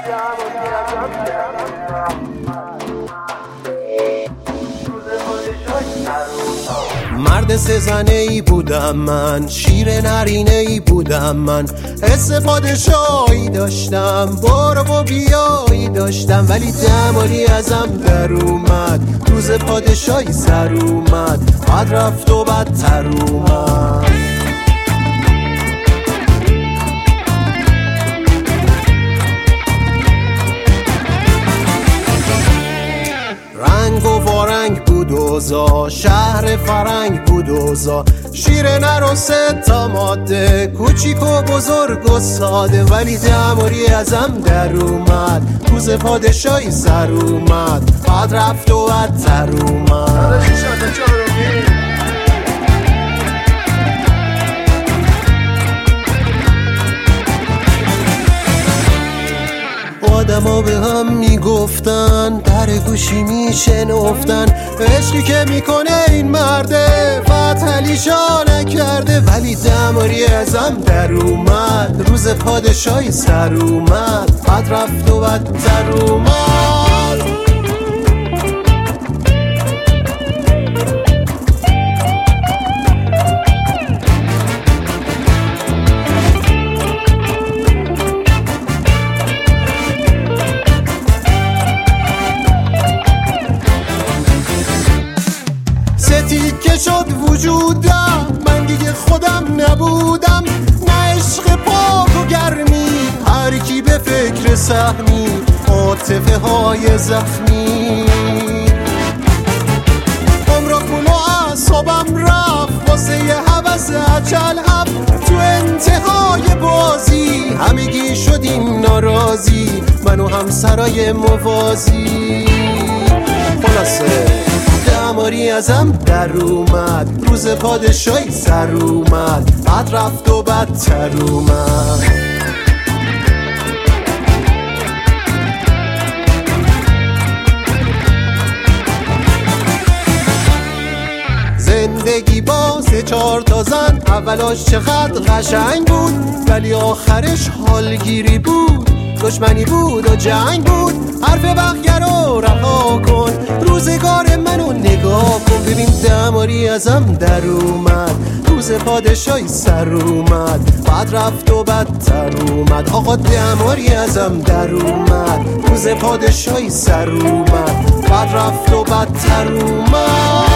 مرد سه‌زنه ای بودم من، شیر نرینه ای بودم من، حس پادشاهی داشتم، برو و بیایی داشتم، ولی دماری ازم در اومد، روز پادشاهی سر اومد، بعد رفت و بدتر اومد. رنگ و وارنگ بود اوضاع، شهر فرنگ بود اوضاع، شیر نر و سه تا ماده، کوچیک و بزرگ و ساده، ولی دماری ازم در اومد، روز پادشاهی سر اومد، بعد رفت و بدتر اومد. آدما به هم میگفتن، در گوشی میشنفتن، عشقی که میکنه این مرده فتح علیشا نکرده، ولی دماری ازم در اومد، روز پادشاهی سر اومد، بعد رفت و بدتر اومد. که شد وجودم، من دیگه خودم نبودم، نه عشق پاک و گرمی، هر کی به فکر سهمی، عاطفه های زخمی، عمر خون و اعصابم رفت، واسه یه هوس اجل هفت، تو انتهای بازی همگی شدیم ناراضی، من و همسرای موازی. خلاصه دماری ازم در اومد، روز پادشاهی سر اومد، بعد رفت و بدتر اومد. زندگی با 3-4 تا زن، اولاش چقدر قشنگ بود، ولی آخرش حالگیری بود، دشمنی بود و جنگ بود، حرف بقیه رو رها کن، روزگار منو نگاه کن، ببین دماری ازم در اومد، روز پادشاهی سر اومد، بعد رفت و بدتر اومد. آقا دماری ازم در اومد، روز پادشاهی سر اومد، بعد رفت و بدتر اومد.